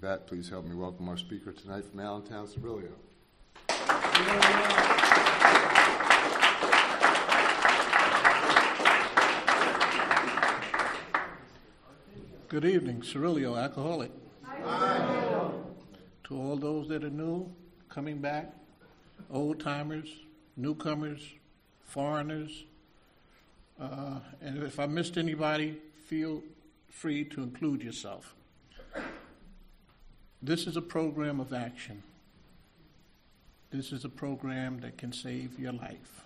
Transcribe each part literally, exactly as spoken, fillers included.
that, please help me welcome our speaker tonight from Allentown, Cirilio. Good evening, Cirilio, alcoholic. Hi. To all those that are new, coming back, old-timers, newcomers, foreigners, uh, and if I missed anybody, feel free to include yourself. This is a program of action. This is a program that can save your life.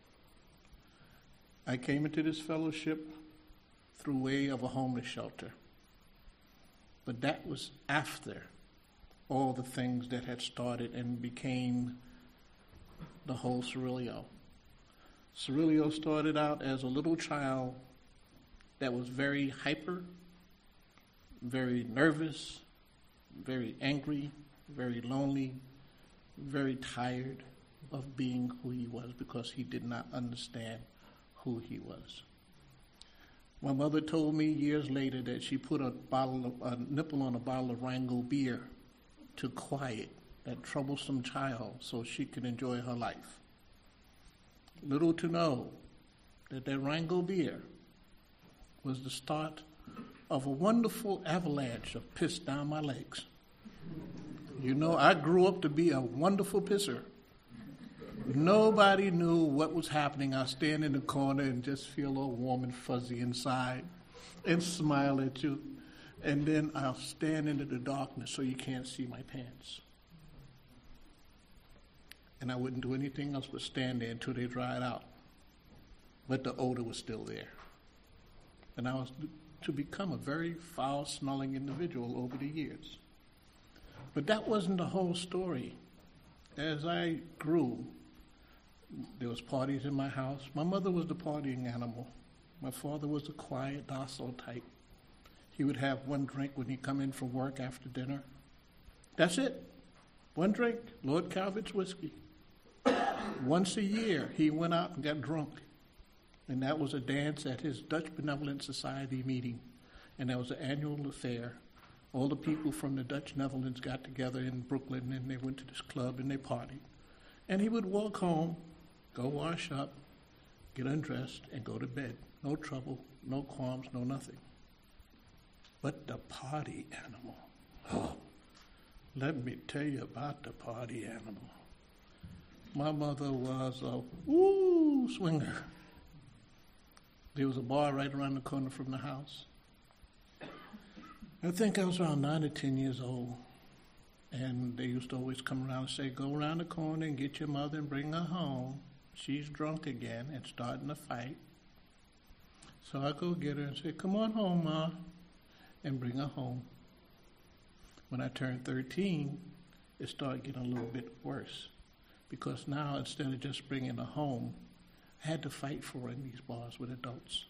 I came into this fellowship through way of a homeless shelter. But that was after all the things that had started and became the whole Cirilio. Cirilio started out as a little child that was very hyper, very nervous, very angry, very lonely, very tired of being who he was because he did not understand who he was. My mother told me years later that she put a bottle of, a nipple on a bottle of Rango beer to quiet that troublesome child so she could enjoy her life. Little to know that that Rango beer was the start of a wonderful avalanche of piss down my legs. You know, I grew up to be a wonderful pisser. Nobody knew what was happening. I'd stand in the corner and just feel all warm and fuzzy inside and smile at you. And then I'll stand into the darkness so you can't see my pants. And I wouldn't do anything else but stand there until they dried out. But the odor was still there. And I was to become a very foul-smelling individual over the years. But that wasn't the whole story. As I grew, there was parties in my house. My mother was the partying animal. My father was the quiet, docile type. He would have one drink when he'd come in from work after dinner. That's it. One drink, Lord Calvert's whiskey. Once a year, he went out and got drunk. And that was a dance at his Dutch Benevolent Society meeting. And that was an annual affair. All the people from the Dutch Netherlands got together in Brooklyn, and they went to this club and they partied. And he would walk home, go wash up, get undressed, and go to bed. No trouble, no qualms, no nothing. But the party animal, oh, let me tell you about the party animal. My mother was a woo swinger. There was a bar right around the corner from the house. I think I was around nine or ten years old, and they used to always come around and say, go around the corner and get your mother and bring her home. She's drunk again and starting a fight. So I go get her and say, come on home, Ma, and bring her home. When I turned thirteen, it started getting a little bit worse, because now instead of just bringing her home, I had to fight for her in these bars with adults.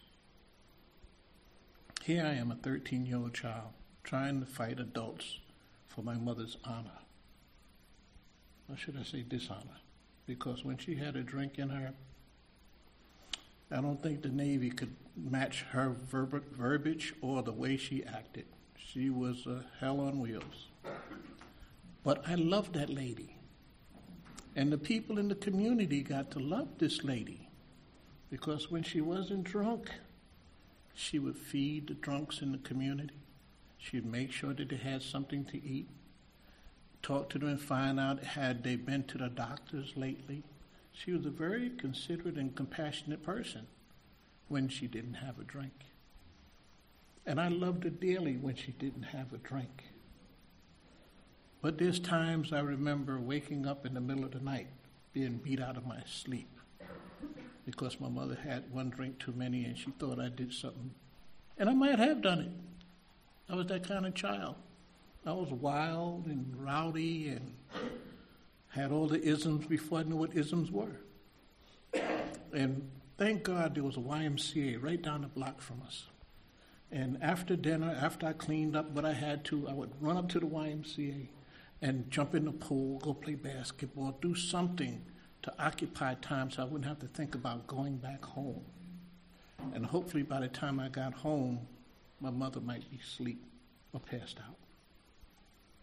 Here I am, a thirteen-year-old child, trying to fight adults for my mother's honor. Or should I say dishonor? Because when she had a drink in her, I don't think the Navy could match her verb- verbiage or the way she acted. She was a hell on wheels. But I loved that lady. And the people in the community got to love this lady, because when she wasn't drunk, she would feed the drunks in the community. She'd make sure that they had something to eat, talk to them and find out had they been to the doctors lately. She was a very considerate and compassionate person when she didn't have a drink. And I loved her dearly when she didn't have a drink. But there's times I remember waking up in the middle of the night, being beat out of my sleep, because my mother had one drink too many and she thought I did something. And I might have done it. I was that kind of child. I was wild and rowdy and had all the isms before I knew what isms were. And thank God there was a Y M C A right down the block from us. And after dinner, after I cleaned up what I had to, I would run up to the Y M C A and jump in the pool, go play basketball, do something to occupy time so I wouldn't have to think about going back home. And hopefully by the time I got home, my mother might be asleep or passed out.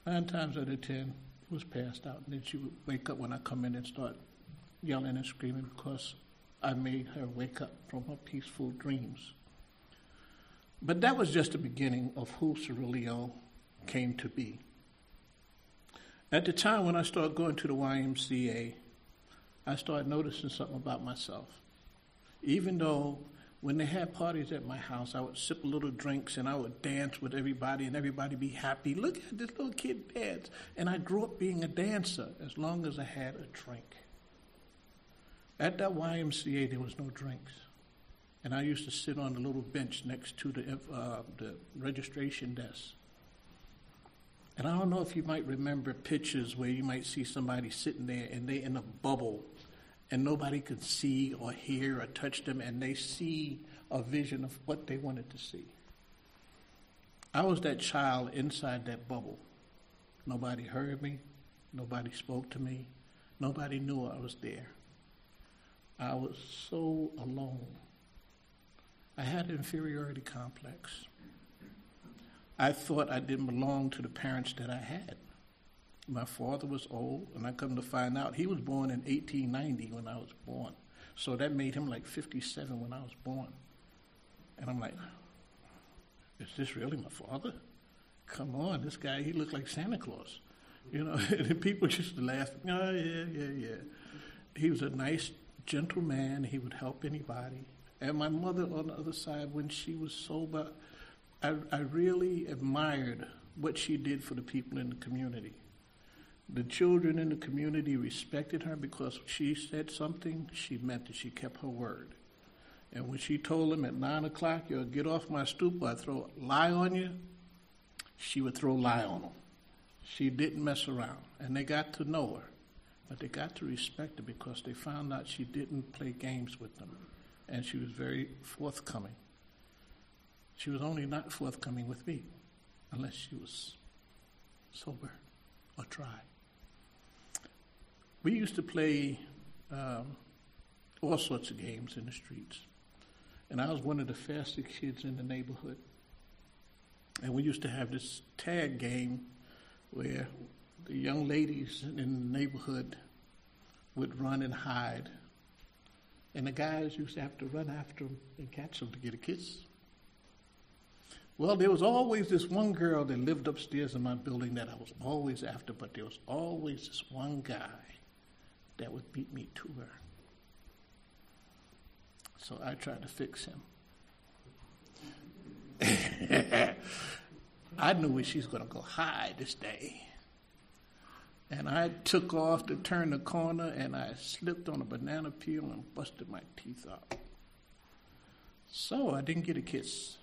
Nine times out of ten, it was passed out. And then she would wake up when I come in and start yelling and screaming because I made her wake up from her peaceful dreams. But that was just the beginning of who Cirilio came to be. At the time when I started going to the Y M C A, I started noticing something about myself. Even though when they had parties at my house, I would sip a little drinks and I would dance with everybody and everybody be happy. Look at this little kid dance. And I grew up being a dancer as long as I had a drink. At that Y M C A, there was no drinks. And I used to sit on the little bench next to the, uh, the registration desk. And I don't know if you might remember pictures where you might see somebody sitting there and they in a bubble and nobody could see or hear or touch them, and they see a vision of what they wanted to see. I was that child inside that bubble. Nobody heard me. Nobody spoke to me. Nobody knew I was there. I was so alone. I had an inferiority complex. I thought I didn't belong to the parents that I had. My father was old, and I come to find out he was born in eighteen ninety when I was born. So that made him like fifty-seven when I was born. And I'm like, is this really my father? Come on, this guy, he looked like Santa Claus. You know, and people just laugh. Oh, yeah, yeah, yeah. He was a nice, gentle man. He would help anybody. And my mother on the other side, when she was sober, I, I really admired what she did for the people in the community. The children in the community respected her because she said something, she meant it. She kept her word. And when she told them at nine o'clock, you'll get off my stoop or I throw a lie on you, she would throw a lie on them. She didn't mess around. And they got to know her. But they got to respect her because they found out she didn't play games with them. And she was very forthcoming. She was only not forthcoming with me unless she was sober or dry. We used to play um, all sorts of games in the streets. And I was one of the fastest kids in the neighborhood. And we used to have this tag game where the young ladies in the neighborhood would run and hide. And the guys used to have to run after them and catch them to get a kiss. Well, there was always this one girl that lived upstairs in my building that I was always after, but there was always this one guy that would beat me to her. So I tried to fix him. I knew where she's going to go hide this day. And I took off to turn the corner, and I slipped on a banana peel and busted my teeth out. So I didn't get a kiss.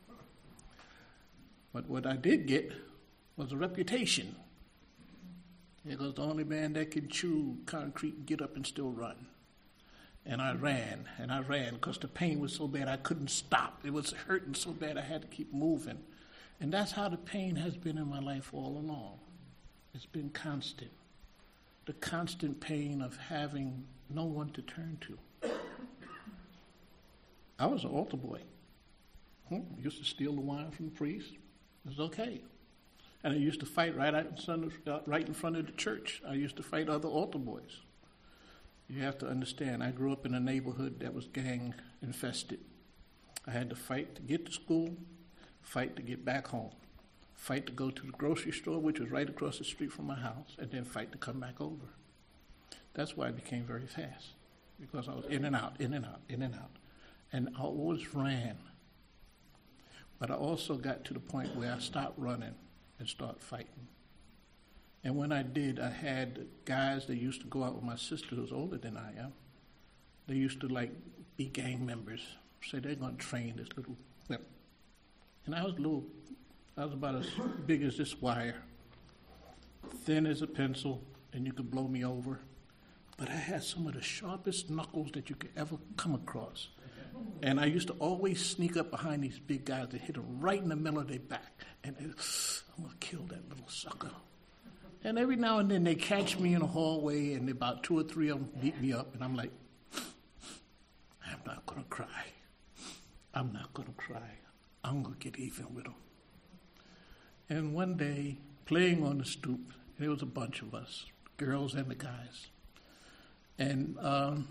But what I did get was a reputation. It was the only man that could chew concrete, get up, and still run. And I ran, and I ran because the pain was so bad I couldn't stop. It was hurting so bad I had to keep moving. And that's how the pain has been in my life all along. It's been constant. The constant pain of having no one to turn to. I was an altar boy. Hmm, used to steal the wine from the priest. It was okay. And I used to fight right out in front of, right in front of the church. I used to fight other altar boys. You have to understand, I grew up in a neighborhood that was gang infested. I had to fight to get to school, fight to get back home, fight to go to the grocery store, which was right across the street from my house, and then fight to come back over. That's why I became very fast, because I was in and out, in and out, in and out. And I always ran. But I also got to the point where I stopped running and started fighting. And when I did, I had guys that used to go out with my sister who's older than I am. They used to like be gang members, say they're going to train this little whip. And I was a little, I was about as big as this wire, thin as a pencil, and you could blow me over. But I had some of the sharpest knuckles that you could ever come across. And I used to always sneak up behind these big guys and hit them right in the middle of their back. And they, I'm going to kill that little sucker. And every now and then they catch me in the hallway, and about two or three of them beat me up. And I'm like, I'm not going to cry. I'm not going to cry. I'm going to get even with them. And one day, playing on the stoop. There was a bunch of us, girls and the guys. And um,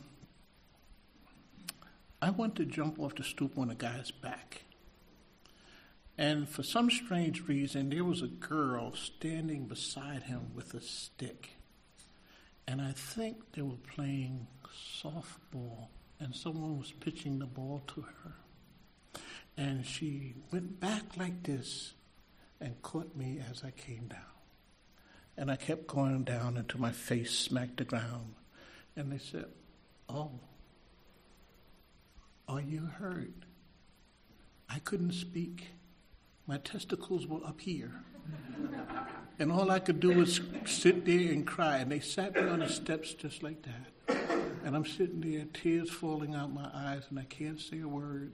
I went to jump off the stoop on a guy's back. And for some strange reason, there was a girl standing beside him with a stick. And I think they were playing softball, and someone was pitching the ball to her. And she went back like this and caught me as I came down. And I kept going down until my face smacked the ground. And they said, "Oh, are you hurt?" I couldn't speak. My testicles were up here. And all I could do was sit there and cry. And they sat me on the steps just like that. And I'm sitting there, tears falling out my eyes, and I can't say a word.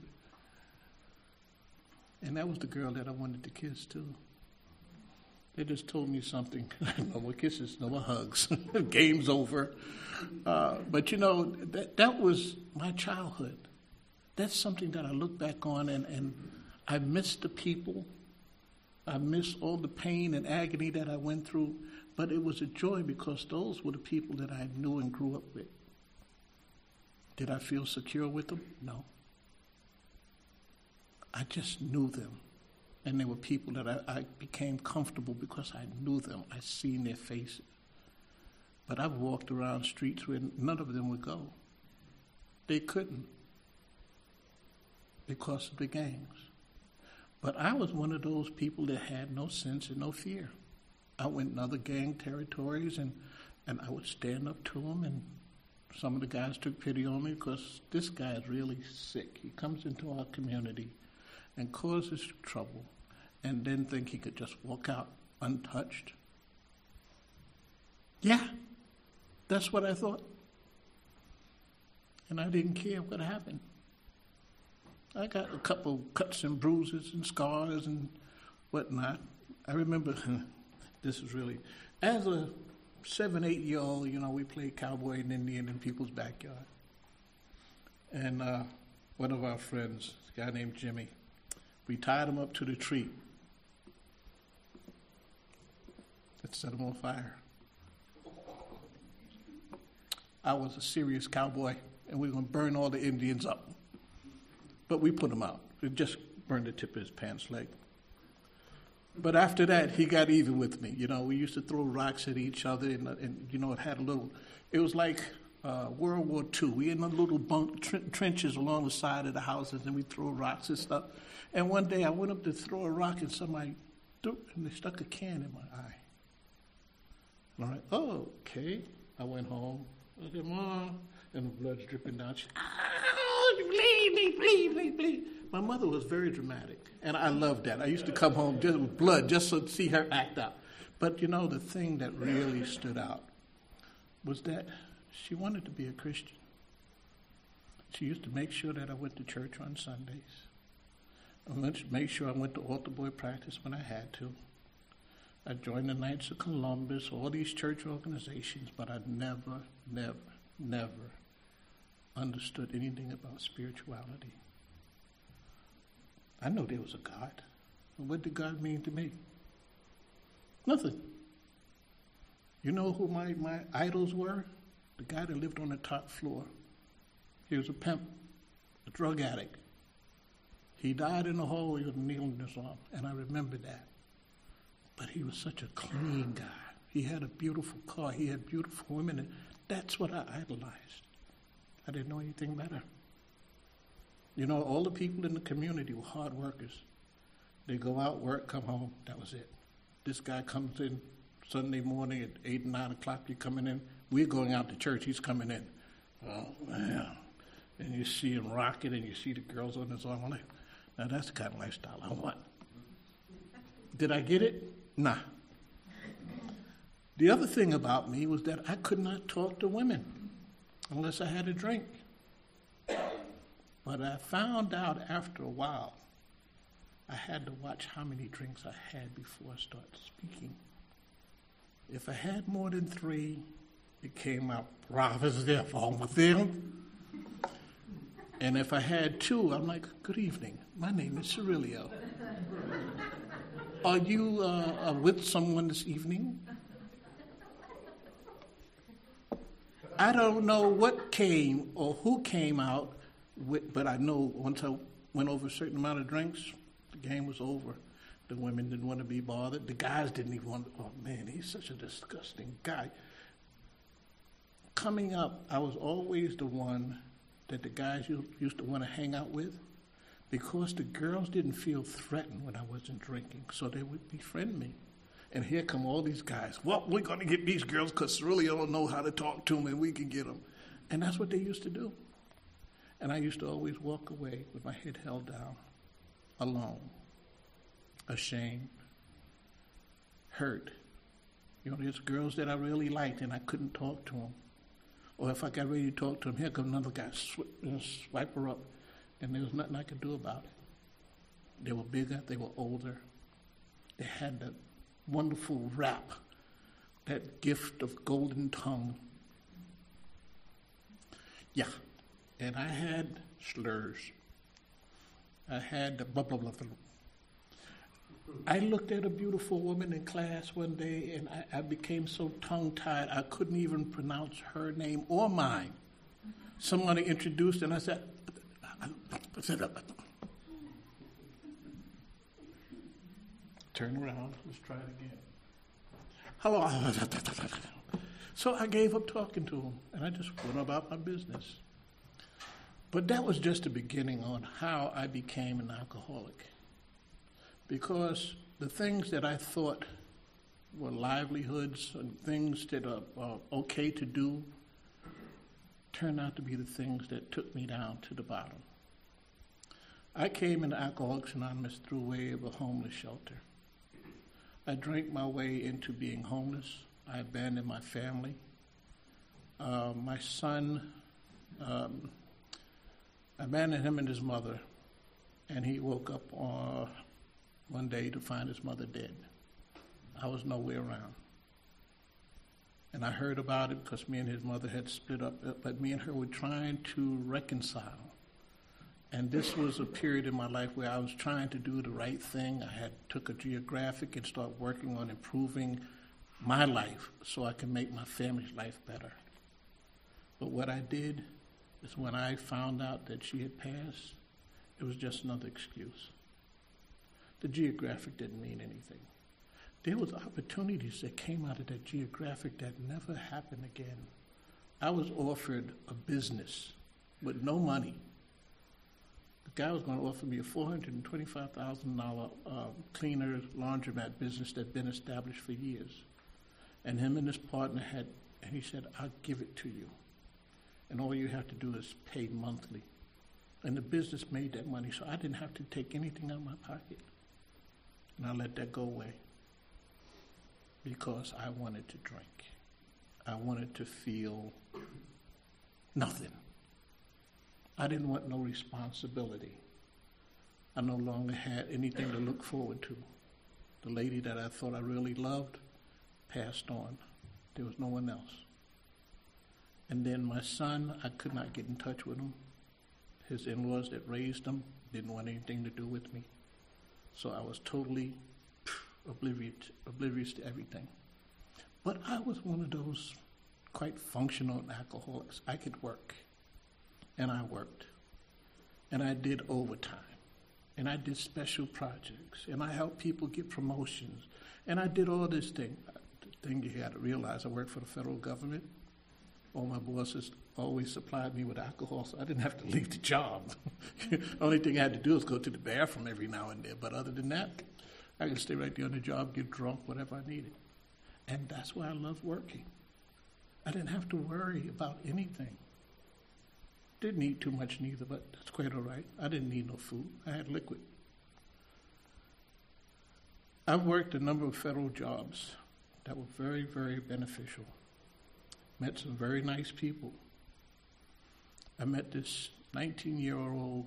And that was the girl that I wanted to kiss, too. They just told me something. No more kisses, no more hugs. Game's over. Uh, but, you know, that, that was my childhood. That's something that I look back on, and, and I miss the people. I miss all the pain and agony that I went through. But it was a joy because those were the people that I knew and grew up with. Did I feel secure with them? No. I just knew them. And they were people that I, I became comfortable because I knew them. I seen their faces. But I've walked around streets where none of them would go. They couldn't because of the gangs. But I was one of those people that had no sense and no fear. I went in other gang territories, and, and I would stand up to them, and some of the guys took pity on me because this guy is really sick. He comes into our community and causes trouble, and then think he could just walk out untouched. Yeah, that's what I thought. And I didn't care what happened. I got a couple cuts and bruises and scars and whatnot. I remember, this is really, as a seven, eight-year-old, you know, we played cowboy and Indian in people's backyard. And uh, one of our friends, a guy named Jimmy, we tied him up to the tree. Let's set him on fire. I was a serious cowboy, and we were going to burn all the Indians up. But we put him out. We just burned the tip of his pants leg. But after that, he got even with me. You know, we used to throw rocks at each other, and, and you know, it had a little, it was like uh, World War Two. We in the little bunk tr- trenches along the side of the houses, and we throw rocks and stuff. And one day I went up to throw a rock, and somebody threw, and they stuck a can in my eye. And I'm like, oh, okay. I went home. I said, Mom, and the blood's dripping down. She, oh, bleed, bleed, bleed, bleed, bleed. My mother was very dramatic, and I loved that. I used to come home just with blood just to see her act out. But, you know, the thing that really stood out was that she wanted to be a Christian. She used to make sure that I went to church on Sundays. I went to make sure I went to altar boy practice when I had to. I joined the Knights of Columbus, all these church organizations, but I never, never, never understood anything about spirituality. I know there was a God. What did God mean to me? Nothing. You know who my, my idols were? The guy that lived on the top floor. He was a pimp, a drug addict. He died in the hallway with a needle in his arm, and I remember that. But he was such a clean guy. He had a beautiful car. He had beautiful women, and that's what I idolized. I didn't know anything better. You know, all the people in the community were hard workers. They go out, work, come home. That was it. This guy comes in Sunday morning at eight and nine o'clock. You're coming in. We're going out to church. He's coming in. Oh, man. And you see him rocking, and you see the girls on his arm. I'm like, now that's the kind of lifestyle I want. Did I get it? Nah. The other thing about me was that I could not talk to women unless I had a drink. But I found out after a while, I had to watch how many drinks I had before I started speaking. If I had more than three, it came out, bravo, is there wrong with them? And if I had two, I'm like, good evening, my name is Cirilio. Are you uh, uh, with someone this evening? I don't know what came or who came out, with, but I know once I went over a certain amount of drinks, the game was over. The women didn't want to be bothered. The guys didn't even want to, oh man, he's such a disgusting guy. Coming up, I was always the one that the guys used to want to hang out with because the girls didn't feel threatened when I wasn't drinking, so they would befriend me. And here come all these guys. Well, we're going to get these girls because really don't know how to talk to them and we can get them. And that's what they used to do. And I used to always walk away with my head held down, alone, ashamed, hurt. You know, there's girls that I really liked and I couldn't talk to them. Or if I got ready to talk to them, here comes another guy, sw- you know, swipe her up. And there was nothing I could do about it. They were bigger, they were older. They had that wonderful rap, that gift of golden tongue. Yeah, and I had slurs. I had the blah, blah, blah, blah. I looked at a beautiful woman in class one day, and I, I became so tongue-tied, I couldn't even pronounce her name or mine. Somebody introduced, and I said, I said, turn around, let's try it again. Hello. So I gave up talking to him, and I just went about my business. But that was just the beginning on how I became an alcoholic. Because the things that I thought were livelihoods and things that are, are okay to do turned out to be the things that took me down to the bottom. I came into Alcoholics Anonymous through way of a homeless shelter. I drank my way into being homeless. I abandoned my family. Uh, my son, um, I abandoned him and his mother, and he woke up uh, one day to find his mother dead. I was nowhere around. And I heard about it because me and his mother had split up, but me and her were trying to reconcile. And this was a period in my life where I was trying to do the right thing. I had took a geographic and started working on improving my life so I can make my family's life better. But what I did is when I found out that she had passed, it was just another excuse. The geographic didn't mean anything. There was opportunities that came out of that geographic that never happened again. I was offered a business with no money. The guy was going to offer me a four hundred twenty-five thousand dollars uh, cleaner laundromat business that had been established for years. And him and his partner had, and he said, I'll give it to you. And all you have to do is pay monthly. And the business made that money, so I didn't have to take anything out of my pocket. And I let that go away because I wanted to drink. I wanted to feel nothing. I didn't want no responsibility. I no longer had anything to look forward to. The lady that I thought I really loved passed on. There was no one else. And then my son, I could not get in touch with him. His in-laws that raised him didn't want anything to do with me. So I was totally oblivious, oblivious to everything. But I was one of those quite functional alcoholics. I could work. And I worked. And I did overtime. And I did special projects. And I helped people get promotions. And I did all this thing. The thing you got to realize, I worked for the federal government. All my bosses always supplied me with alcohol, so I didn't have to leave the job. The only thing I had to do was go to the bathroom every now and then. But other than that, I could stay right there on the job, get drunk, whatever I needed. And that's why I love working. I didn't have to worry about anything. Didn't eat too much neither, but that's quite all right. I didn't need no food. I had liquid. I've worked a number of federal jobs that were very, very beneficial. Met some very nice people. I met this nineteen-year-old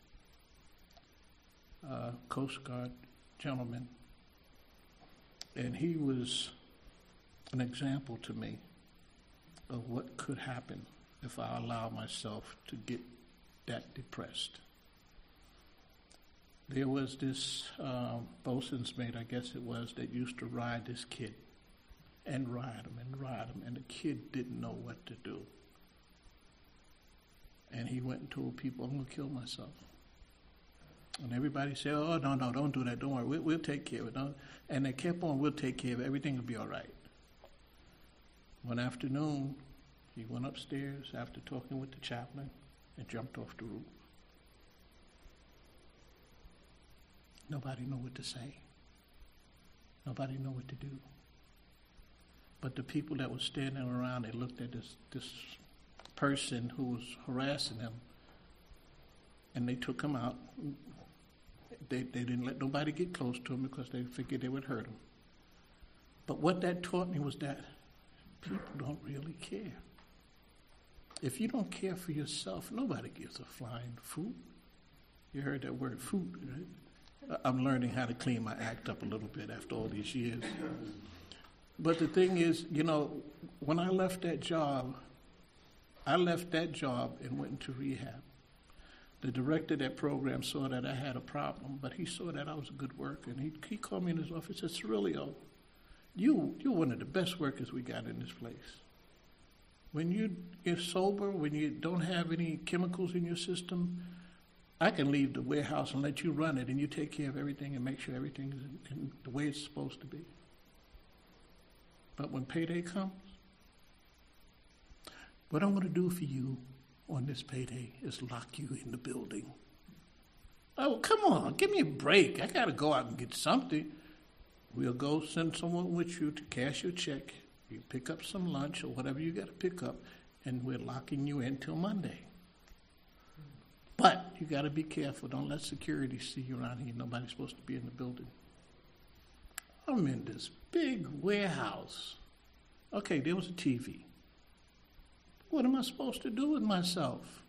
uh, Coast Guard gentleman, and he was an example to me of what could happen if I allow myself to get that depressed. there was this uh, bosun's mate, I guess it was, that used to ride this kid and ride him and ride him, and the kid didn't know what to do. And he went and told people, I'm going to kill myself. And everybody said, oh, no, no, don't do that. Don't worry. We'll, we'll take care of it. Don't. And they kept on, we'll take care of it. Everything will be all right. One afternoon, he went upstairs after talking with the chaplain and jumped off the roof. Nobody knew what to say. Nobody knew what to do. But the people that were standing around, they looked at this, this person who was harassing him, and they took him out. They, they didn't let nobody get close to him because they figured they would hurt him. But what that taught me was that people don't really care. If you don't care for yourself, nobody gives a flying foot. You heard that word, foot, right? I'm learning how to clean my act up a little bit after all these years. But the thing is, you know, when I left that job, I left that job and went into rehab. The director of that program saw that I had a problem, but he saw that I was a good worker, and he, he called me in his office and said, Cirilio, you, you're one of the best workers we got in this place. When you get sober, when you don't have any chemicals in your system, I can leave the warehouse and let you run it, and you take care of everything and make sure everything is in, in the way it's supposed to be. But when payday comes, what I'm going to do for you on this payday is lock you in the building. Oh, come on, give me a break. I got to go out and get something. We'll go send someone with you to cash your check. You pick up some lunch or whatever you got to pick up, and we're locking you in till Monday. But you got to be careful. Don't let security see you around here. Nobody's supposed to be in the building. I'm in this big warehouse. Okay, there was a T V. What am I supposed to do with myself?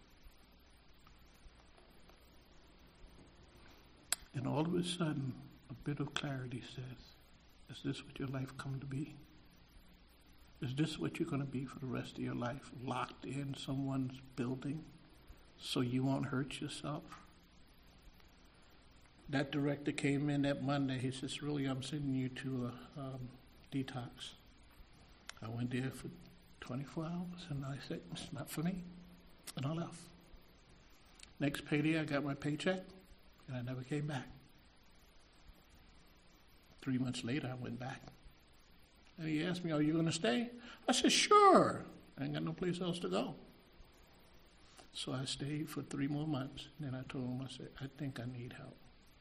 And all of a sudden, a bit of clarity says, is this what your life come to be? Is this what you're going to be for the rest of your life, locked in someone's building so you won't hurt yourself? That director came in that Monday. He says, really, I'm sending you to a um, detox. I went there for twenty-four hours, and I said, it's not for me, and I left. Next payday, I got my paycheck, and I never came back. Three months later, I went back. And he asked me, are you going to stay? I said, sure. I ain't got no place else to go. So I stayed for three more months. And then I told him, I said, I think I need help.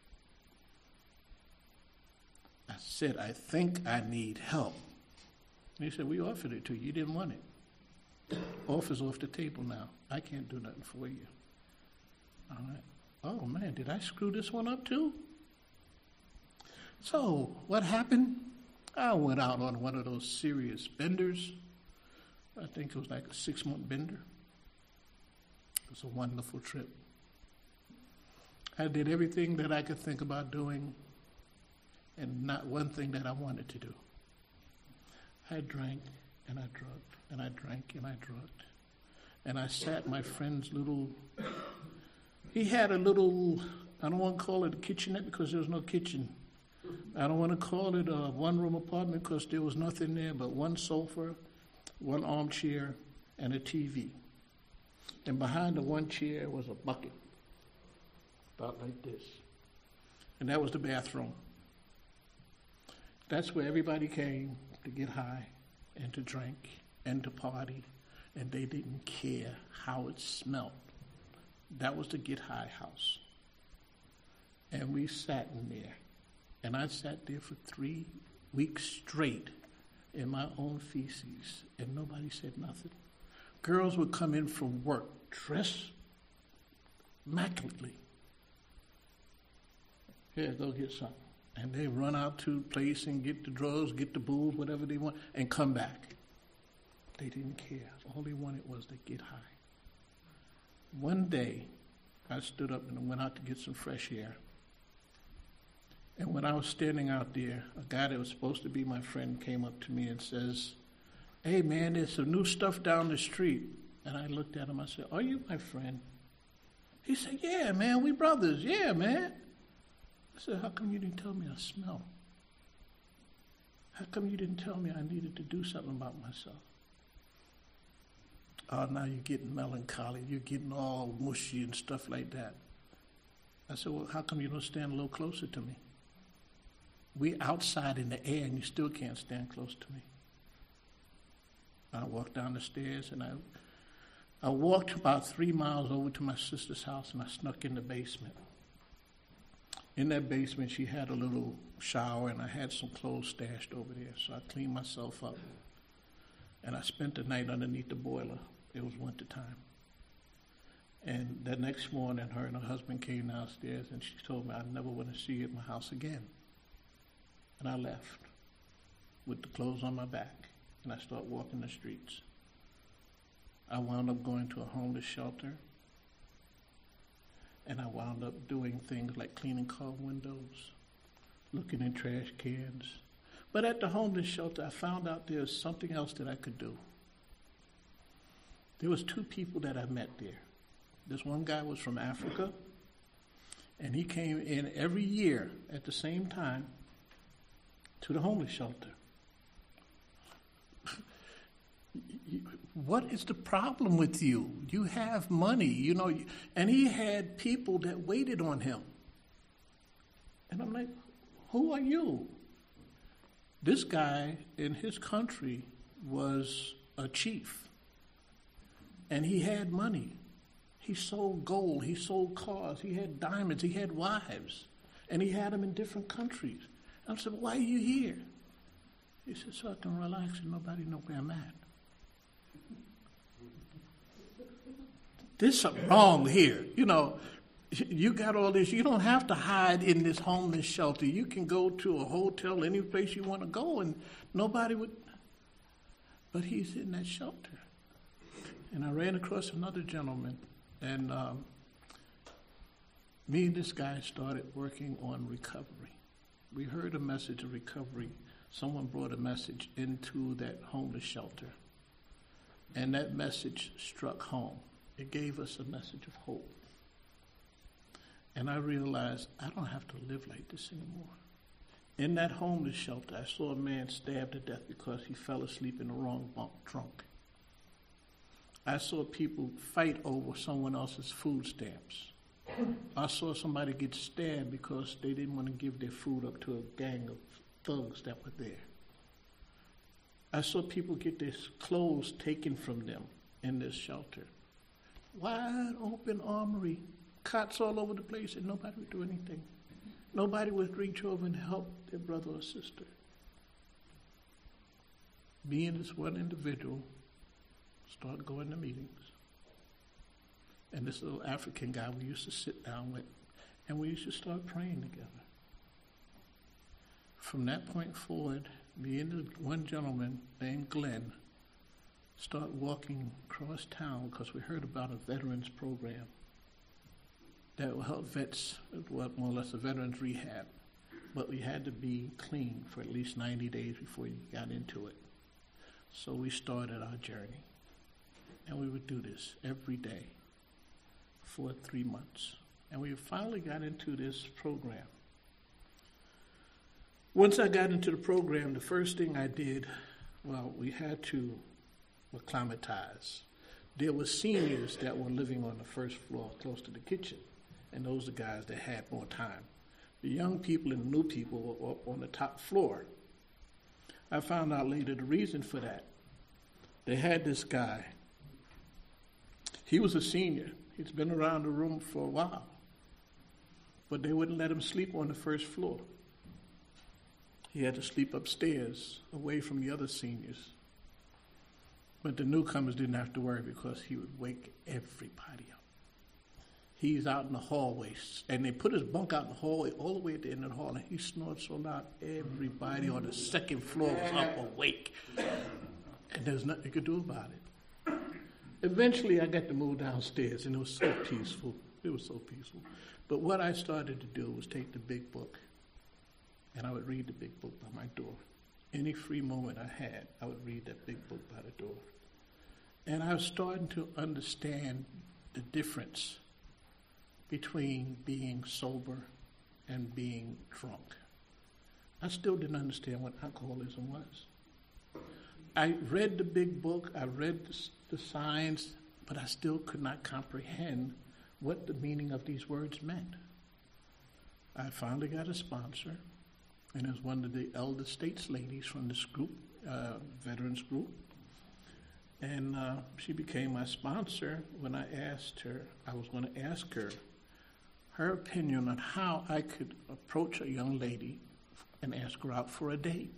I said, I think I need help. And he said, we offered it to you. You didn't want it. Offer's off the table now. I can't do nothing for you. All right. Oh, man, did I screw this one up too? So what happened? I went out on one of those serious benders. I think it was like a six-month bender. It was a wonderful trip. I did everything that I could think about doing, and not one thing that I wanted to do. I drank, and I drugged, and I drank, and I drugged. And I sat in my friend's little, he had a little, I don't want to call it a kitchenette because there was no kitchen. I don't want to call it a one-room apartment because there was nothing there but one sofa, one armchair, and a T V. And behind the one chair was a bucket, about like this. And that was the bathroom. That's where everybody came to get high and to drink and to party, and they didn't care how it smelled. That was the get high house. And we sat in there. And I sat there for three weeks straight in my own feces, and nobody said nothing. Girls would come in from work dressed immaculately. Here, go get something. And they run out to the place and get the drugs, get the booze, whatever they want, and come back. They didn't care. All they wanted was to get high. One day, I stood up and went out to get some fresh air. And when I was standing out there, a guy that was supposed to be my friend came up to me and says, hey, man, there's some new stuff down the street. And I looked at him. I said, are you my friend? He said, yeah, man, we brothers. Yeah, man. I said, how come you didn't tell me I smell? How come you didn't tell me I needed to do something about myself? Oh, now you're getting melancholy. You're getting all mushy and stuff like that. I said, well, how come you don't stand a little closer to me? We're outside in the air and you still can't stand close to me. I walked down the stairs and I I walked about three miles over to my sister's house and I snuck in the basement. In that basement, she had a little shower and I had some clothes stashed over there. So I cleaned myself up and I spent the night underneath the boiler. It was winter time. And the next morning, her and her husband came downstairs and she told me I'd never want to see you at my house again. And I left with the clothes on my back and I started walking the streets. I wound up going to a homeless shelter and I wound up doing things like cleaning car windows, looking in trash cans. But at the homeless shelter, I found out there was something else that I could do. There was two people that I met there. This one guy was from Africa, and he came in every year at the same time to the homeless shelter. What is the problem with you? You have money, you know, and he had people that waited on him. And I'm like, who are you? This guy in his country was a chief, and he had money. He sold gold, he sold cars, he had diamonds, he had wives, and he had them in different countries. I said, why are you here? He said, so I can relax and nobody know where I'm at. There's something wrong here. You know, you got all this. You don't have to hide in this homeless shelter. You can go to a hotel, any place you want to go, and nobody would. But he's in that shelter. And I ran across another gentleman, and um, me and this guy started working on recovery. We heard a message of recovery. Someone brought a message into that homeless shelter. And that message struck home. It gave us a message of hope. And I realized I don't have to live like this anymore. In that homeless shelter, I saw a man stabbed to death because he fell asleep in the wrong bunk drunk. I saw people fight over someone else's food stamps. I saw somebody get stabbed because they didn't want to give their food up to a gang of thugs that were there. I saw people get their clothes taken from them in this shelter. Wide open armory, cots all over the place, and nobody would do anything. Nobody would reach over and help their brother or sister. Me and this one individual started going to meetings. And this little African guy we used to sit down with, and we used to start praying together. From that point forward, me and the one gentleman named Glenn start walking across town because we heard about a veterans program that will help vets, well, more or less a veterans rehab. But we had to be clean for at least ninety days before you got into it. So we started our journey. And we would do this every day for three months. And we finally got into this program. Once I got into the program, the first thing I did, well, we had to acclimatize. There were seniors that were living on the first floor close to the kitchen, and those are guys that had more time. The young people and the new people were up on the top floor. I found out later the reason for that. They had this guy. He was a senior. He's been around the room for a while. But they wouldn't let him sleep on the first floor. He had to sleep upstairs, away from the other seniors. But the newcomers didn't have to worry because he would wake everybody up. He's out in the hallway, and they put his bunk out in the hallway, all the way at the end of the hall, and he snored so loud, everybody on the second floor was up awake. And there's nothing you could do about it. Eventually, I got to move downstairs, and it was so peaceful. It was so peaceful. But what I started to do was take the big book, and I would read the big book by my door. Any free moment I had, I would read that big book by the door. And I was starting to understand the difference between being sober and being drunk. I still didn't understand what alcoholism was. I read the big book, I read the, the signs, but I still could not comprehend what the meaning of these words meant. I finally got a sponsor, and it was one of the elder states ladies from this group, uh, veterans group. And uh, she became my sponsor when I asked her, I was going to ask her her opinion on how I could approach a young lady and ask her out for a date.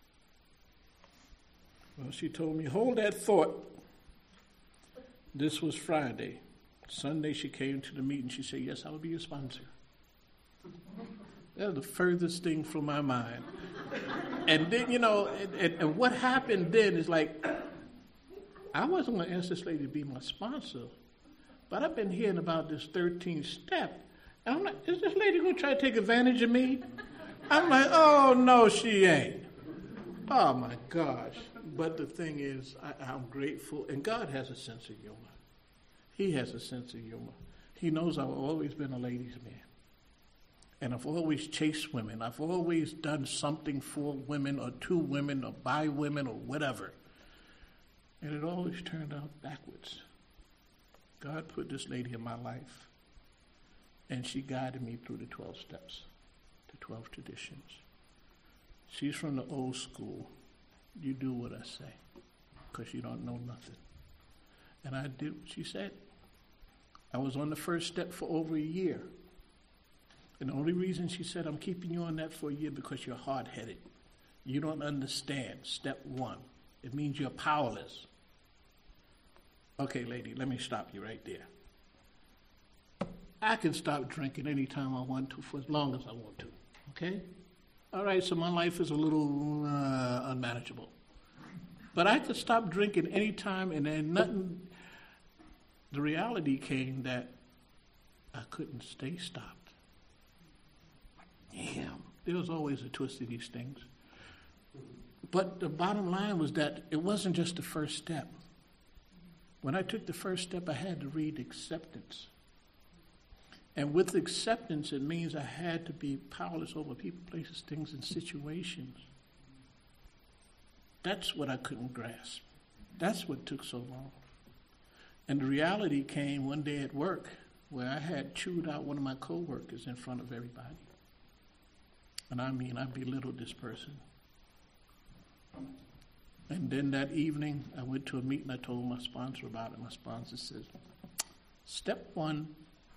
Well, she told me, hold that thought. This was Friday. Sunday she came to the meeting. She said, yes, I will be your sponsor. That was the furthest thing from my mind. And then, you know, and, and, and what happened then is like, I wasn't going to ask this lady to be my sponsor, but I've been hearing about this thirteenth step. And I'm like, is this lady going to try to take advantage of me? I'm like, oh, no, she ain't. Oh, my gosh. But the thing is, I, I'm grateful, and God has a sense of humor. He has a sense of humor. He knows I've always been a ladies' man. And I've always chased women. I've always done something for women or to women or by women or whatever. And it always turned out backwards. God put this lady in my life, and she guided me through the twelve steps, the twelve traditions. She's from the old school. You do what I say, because you don't know nothing. And I did what she said. I was on the first step for over a year. And the only reason she said, I'm keeping you on that for a year because you're hard-headed. You don't understand step one. It means you're powerless. Okay, lady, let me stop you right there. I can stop drinking anytime I want to for as long as I want to, okay? All right, so my life is a little uh, unmanageable. But I could stop drinking anytime, and then nothing. The reality came that I couldn't stay stopped. Damn, there was always a twist in these things. But the bottom line was that it wasn't just the first step. When I took the first step, I had to read acceptance. And with acceptance, it means I had to be powerless over people, places, things, and situations. That's what I couldn't grasp. That's what took so long. And the reality came one day at work where I had chewed out one of my coworkers in front of everybody. And I mean, I belittled this person. And then that evening, I went to a meeting. I told my sponsor about it. My sponsor says, step one.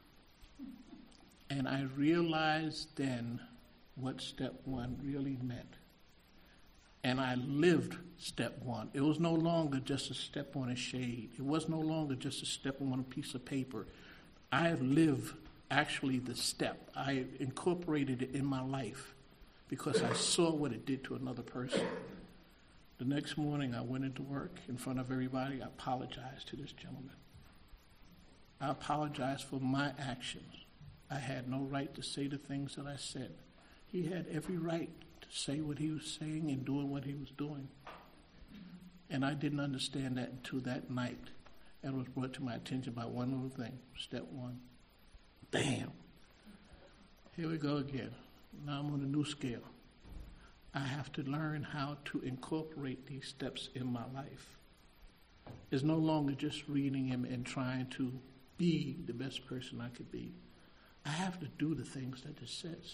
And I realized then what step one really meant. And I lived step one. It was no longer just a step on a shade. It was no longer just a step on a piece of paper. I lived actually the step. I incorporated it in my life because I saw what it did to another person. The next morning, I went into work in front of everybody. I apologized to this gentleman. I apologized for my actions. I had no right to say the things that I said. He had every right to say what he was saying and doing what he was doing. And I didn't understand that until that night. And it was brought to my attention by one little thing, step one. Bam! Here we go again. Now I'm on a new scale. I have to learn how to incorporate these steps in my life. It's no longer just reading him and trying to be the best person I could be. I have to do the things that it says.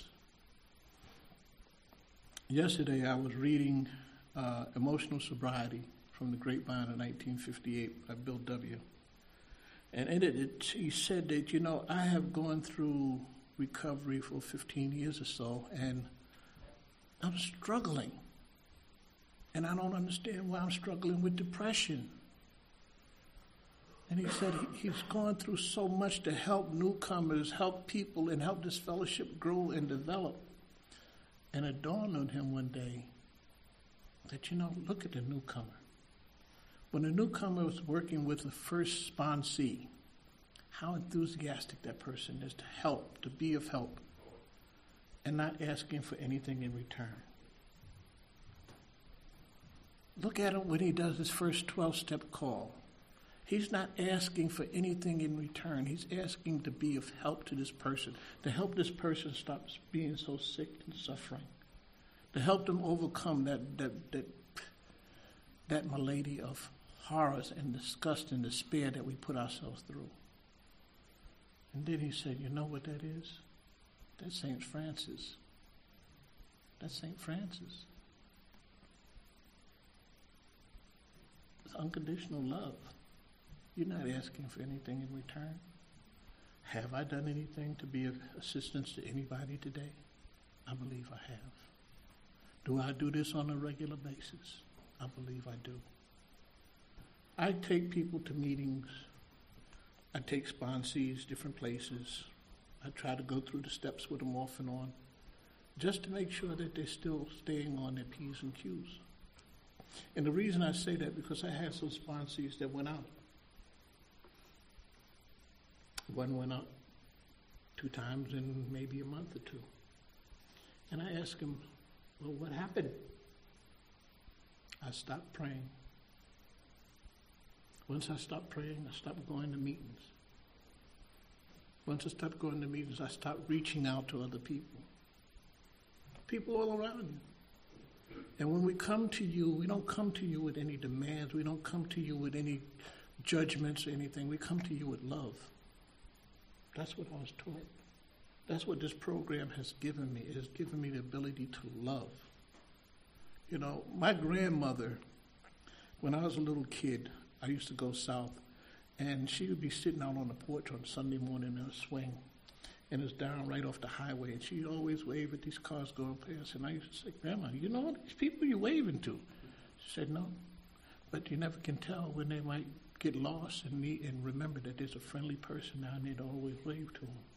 Yesterday I was reading uh, Emotional Sobriety from the Grapevine of nineteen fifty-eight by Bill W. And in it, it, he said that, you know, I have gone through recovery for fifteen years or so, and I'm struggling. And I don't understand why I'm struggling with depression. And he said he, he's gone through so much to help newcomers, help people, and help this fellowship grow and develop. And it dawned on him one day that, you know, look at the newcomer. When the newcomer was working with the first sponsee, how enthusiastic that person is to help, to be of help, and not asking for anything in return. Look at him when he does his first twelve-step call. He's not asking for anything in return. He's asking to be of help to this person, to help this person stop being so sick and suffering, to help them overcome that that that, that malady of horrors and disgust and despair that we put ourselves through. And then he said, you know what that is? That's Saint Francis. That's Saint Francis. It's unconditional love. You're not asking for anything in return. Have I done anything to be of assistance to anybody today? I believe I have. Do I do this on a regular basis? I believe I do. I take people to meetings. I take sponsees, different places. I try to go through the steps with them off and on, just to make sure that they're still staying on their P's and Q's. And the reason I say that, because I had some sponsees that went out. One went out two times in maybe a month or two. And I asked him, well, what happened? I stopped praying. Once I stopped praying, I stopped going to meetings. Once I stopped going to meetings, I stopped reaching out to other people. People all around you. And when we come to you, we don't come to you with any demands. We don't come to you with any judgments or anything. We come to you with love. That's what I was taught. That's what this program has given me. It has given me the ability to love. You know, my grandmother, when I was a little kid, I used to go south, and she would be sitting out on the porch on Sunday morning in a swing, and it's down right off the highway, and she'd always wave at these cars going past, and I used to say, Grandma, you know what these people you're waving to? She said, no, but you never can tell when they might get lost and need, and remember that there's a friendly person down there to always wave to them.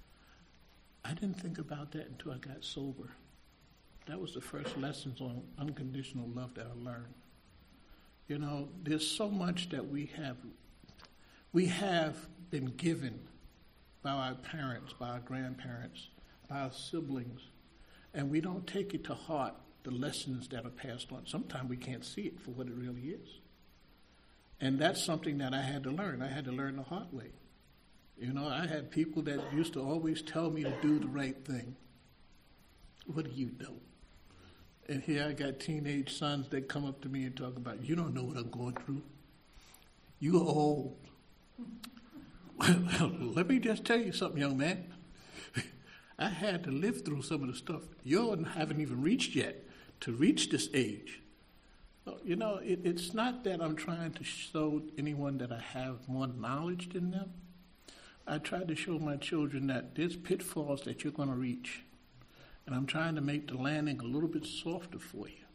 I didn't think about that until I got sober. That was the first lessons on unconditional love that I learned. You know, there's so much that we have, we have been given by our parents, by our grandparents, by our siblings, and we don't take it to heart, the lessons that are passed on. Sometimes we can't see it for what it really is. And that's something that I had to learn. I had to learn the hard way. You know, I had people that used to always tell me to do the right thing. What do you know? And here I got teenage sons that come up to me and talk about, you don't know what I'm going through. You're old. Well, let me just tell you something, young man. I had to live through some of the stuff you haven't even reached yet to reach this age. Well, you know, it, it's not that I'm trying to show anyone that I have more knowledge than them. I try to show my children that there's pitfalls that you're going to reach. And I'm trying to make the landing a little bit softer for you.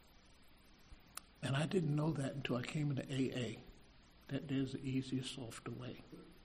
And I didn't know that until I came into A A, that there's an easier, softer way.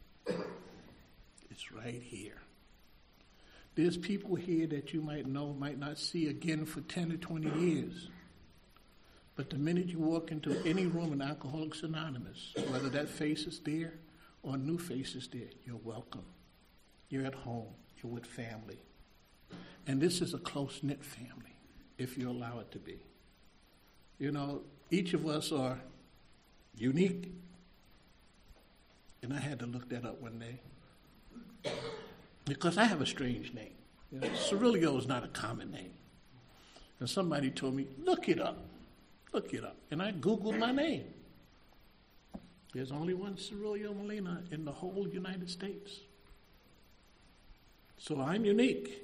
It's right here. There's people here that you might know, might not see again for ten or twenty years. But the minute you walk into any room in Alcoholics Anonymous, whether that face is there or a new face is there, you're welcome. You're at home. You're with family. And this is a close-knit family, if you allow it to be. You know, each of us are unique. And I had to look that up one day. Because I have a strange name. You know, Cirilio is not a common name. And somebody told me, look it up. Look it up. And I Googled my name. There's only one Cirilio Molina in the whole United States. So I'm unique.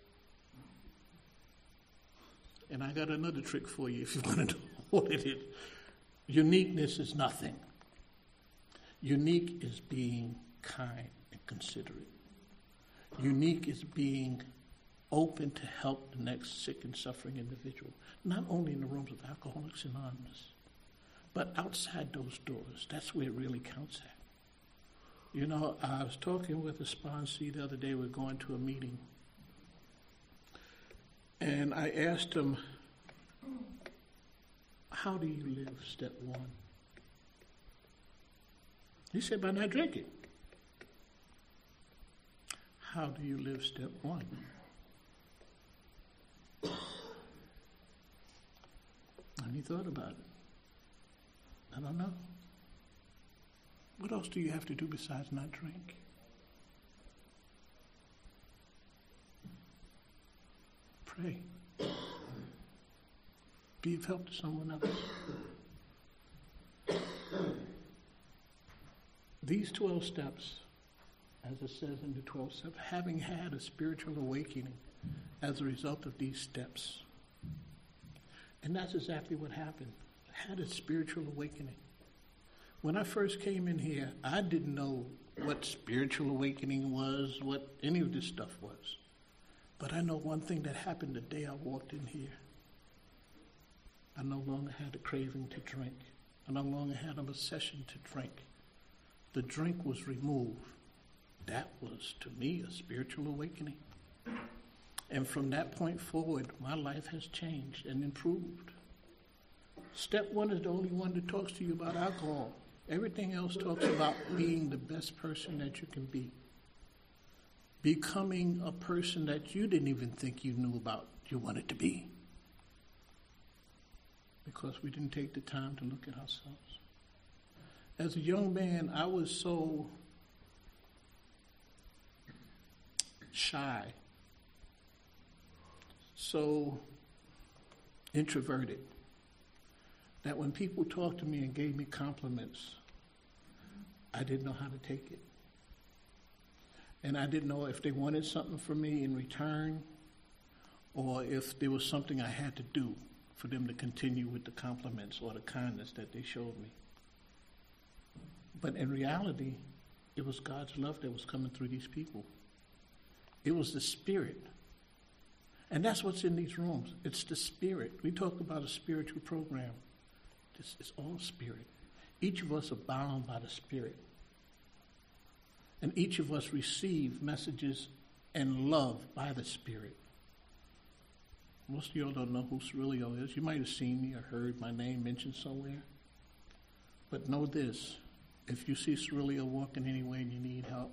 And I got another trick for you if you want to know what it is. Uniqueness is nothing. Unique is being kind and considerate. Unique is being open to help the next sick and suffering individual, not only in the rooms of Alcoholics Anonymous, but outside those doors. That's where it really counts at. You know, I was talking with a sponsee the other day. We were going to a meeting. And I asked him, how do you live step one? He said, by not drinking. How do you live step one? And he thought about it. I don't know. What else do you have to do besides not drink? Pray. Be of help to someone else. These twelve steps, as it says in the twelve steps, having had a spiritual awakening as a result of these steps. And that's exactly what happened. I had a spiritual awakening. When I first came in here, I didn't know what spiritual awakening was, what any of this stuff was. But I know one thing that happened the day I walked in here. I no longer had a craving to drink. I no longer had an obsession to drink. The drink was removed. That was, to me, a spiritual awakening. And from that point forward, my life has changed and improved. Step one is the only one that talks to you about alcohol. Everything else talks about being the best person that you can be. Becoming a person that you didn't even think you knew about you wanted to be. Because we didn't take the time to look at ourselves. As a young man, I was so shy, so introverted, that when people talked to me and gave me compliments, I didn't know how to take it. And I didn't know if they wanted something from me in return or if there was something I had to do for them to continue with the compliments or the kindness that they showed me. But in reality, it was God's love that was coming through these people. It was the Spirit. And that's what's in these rooms. It's the Spirit. We talk about a spiritual program. This is all Spirit. Each of us are bound by the Spirit. And each of us receive messages and love by the Spirit. Most of y'all don't know who Cirilio is. You might have seen me or heard my name mentioned somewhere. But know this. If you see Cirilio walking anywhere and you need help,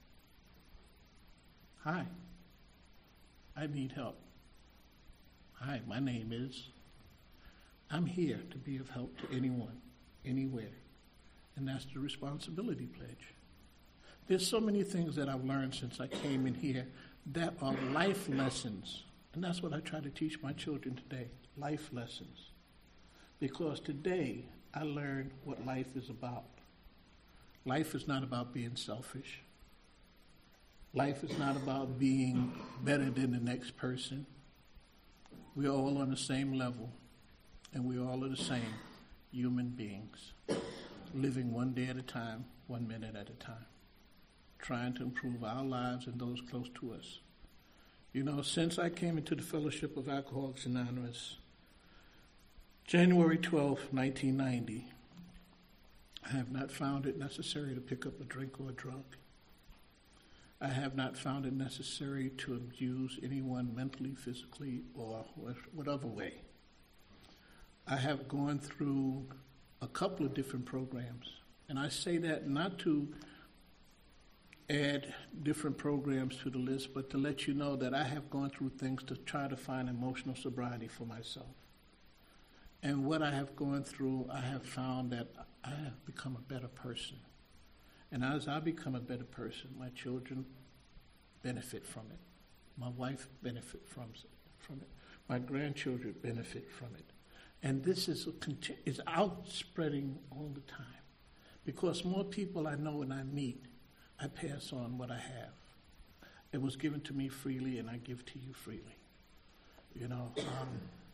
hi, I need help. Hi, my name is. I'm here to be of help to anyone, anywhere. And that's the responsibility pledge. There's so many things that I've learned since I came in here that are life lessons. And that's what I try to teach my children today, life lessons. Because today I learned what life is about. Life is not about being selfish. Life is not about being better than the next person. We're all on the same level, and we all are the same human beings, living one day at a time, one minute at a time, trying to improve our lives and those close to us. You know, since I came into the Fellowship of Alcoholics Anonymous, January twelfth, nineteen ninety, I have not found it necessary to pick up a drink or a drug. I have not found it necessary to abuse anyone mentally, physically, or whatever way. I have gone through a couple of different programs, and I say that not to add different programs to the list, but to let you know that I have gone through things to try to find emotional sobriety for myself. And what I have gone through, I have found that I have become a better person. And as I become a better person, my children benefit from it. My wife benefits from it. From it. My grandchildren benefit from it. And this is, a conti- is outspreading all the time. Because more people I know and I meet, I pass on what I have. It was given to me freely, and I give to you freely. You know, um,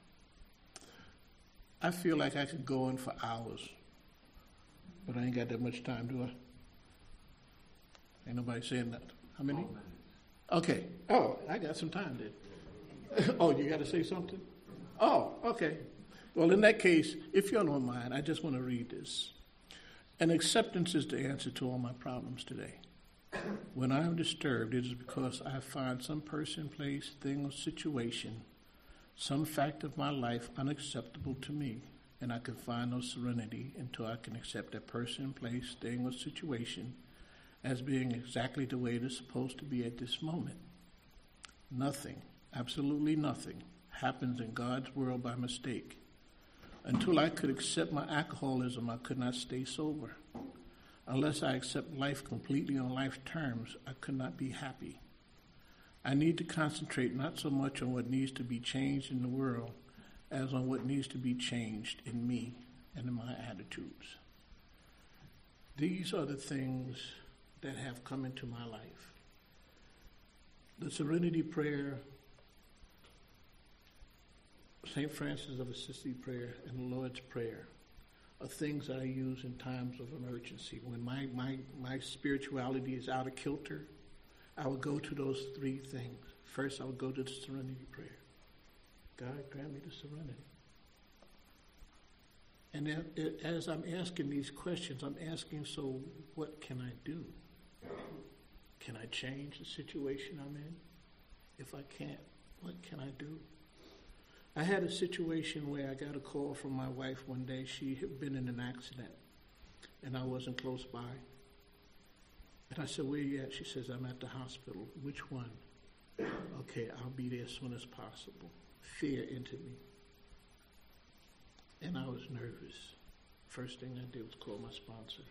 I feel like I could go on for hours, but I ain't got that much time, do I? Ain't nobody saying that. How many? Okay. Oh, I got some time then. Oh, you got to say something? Oh, okay. Well, in that case, if you don't mind, I just want to read this. And acceptance is the answer to all my problems today. When I am disturbed, it is because I find some person, place, thing, or situation, some fact of my life unacceptable to me, and I can find no serenity until I can accept that person, place, thing, or situation as being exactly the way it is supposed to be at this moment. Nothing, absolutely nothing, happens in God's world by mistake. Until I could accept my alcoholism, I could not stay sober. Unless I accept life completely on life's terms, I could not be happy. I need to concentrate not so much on what needs to be changed in the world as on what needs to be changed in me and in my attitudes. These are the things that have come into my life. The Serenity Prayer, Saint Francis of Assisi Prayer, and the Lord's Prayer are things that I use in times of emergency. When my, my, my spirituality is out of kilter, I would go to those three things. First, I would go to the Serenity Prayer. God, grant me the serenity. And then, as I'm asking these questions, I'm asking, so what can I do? Can I change the situation I'm in? If I can't, what can I do? I had a situation where I got a call from my wife one day. She had been in an accident, and I wasn't close by. And I said, where are you at? She says, I'm at the hospital. Which one? Okay, I'll be there as soon as possible. Fear entered me. And I was nervous. First thing I did was call my sponsor.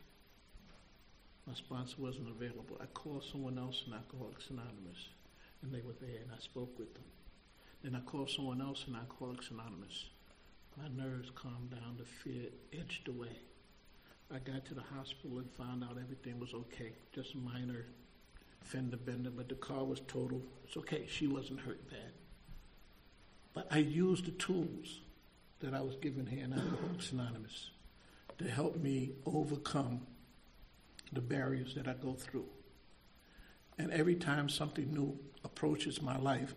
My sponsor wasn't available. I called someone else in Alcoholics Anonymous, and they were there, and I spoke with them. Then I called someone else in Alcoholics Anonymous. My nerves calmed down, the fear edged away. I got to the hospital and found out everything was okay, just minor fender bender, but the car was total. It's okay, she wasn't hurt bad. But I used the tools that I was given here in Alcoholics Anonymous to help me overcome the barriers that I go through. And every time something new approaches my life,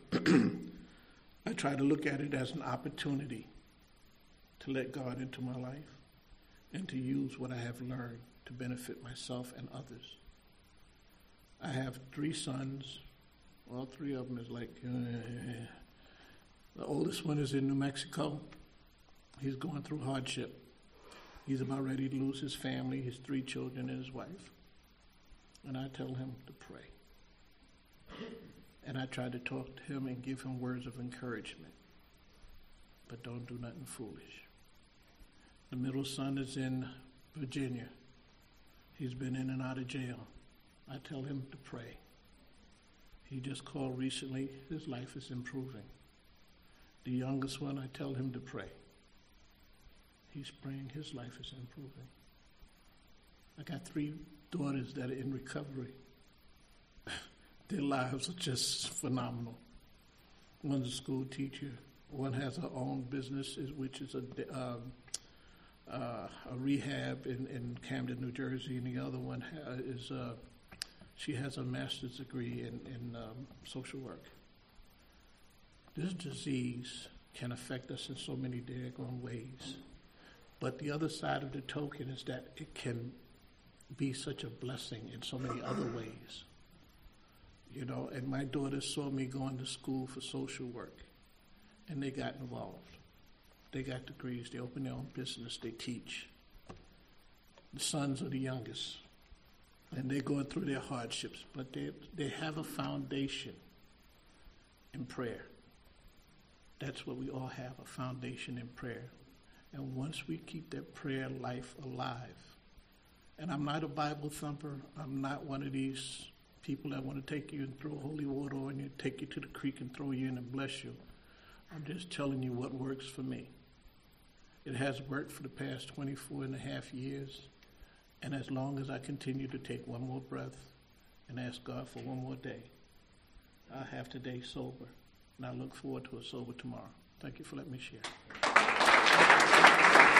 I try to look at it as an opportunity to let God into my life and to use what I have learned to benefit myself and others. I have three sons. All three of them is like, uh, the oldest one is in New Mexico. He's going through hardship. He's about ready to lose his family, his three children, and his wife. And I tell him to pray. And I try to talk to him and give him words of encouragement. But don't do nothing foolish. The middle son is in Virginia. He's been in and out of jail. I tell him to pray. He just called recently. His life is improving. The youngest one, I tell him to pray. He's praying. His life is improving. I got three daughters that are in recovery. Their lives are just phenomenal. One's a school teacher. One has her own business, which is a, uh, uh, a rehab in, in Camden, New Jersey, and the other one ha- is uh, she has a master's degree in, in um, social work. This disease can affect us in so many daggone ways. But the other side of the token is that it can be such a blessing in so many other ways. You know, and my daughters saw me going to school for social work, and they got involved. They got degrees. They open their own business. They teach. The sons are the youngest, and they're going through their hardships, but they they have a foundation in prayer. That's what we all have, a foundation in prayer. And once we keep that prayer life alive, and I'm not a Bible thumper, I'm not one of these people that want to take you and throw holy water on you, take you to the creek and throw you in and bless you. I'm just telling you what works for me. It has worked for the past twenty-four and a half years, and as long as I continue to take one more breath and ask God for one more day, I'll have today sober, and I look forward to a sober tomorrow. Thank you for letting me share.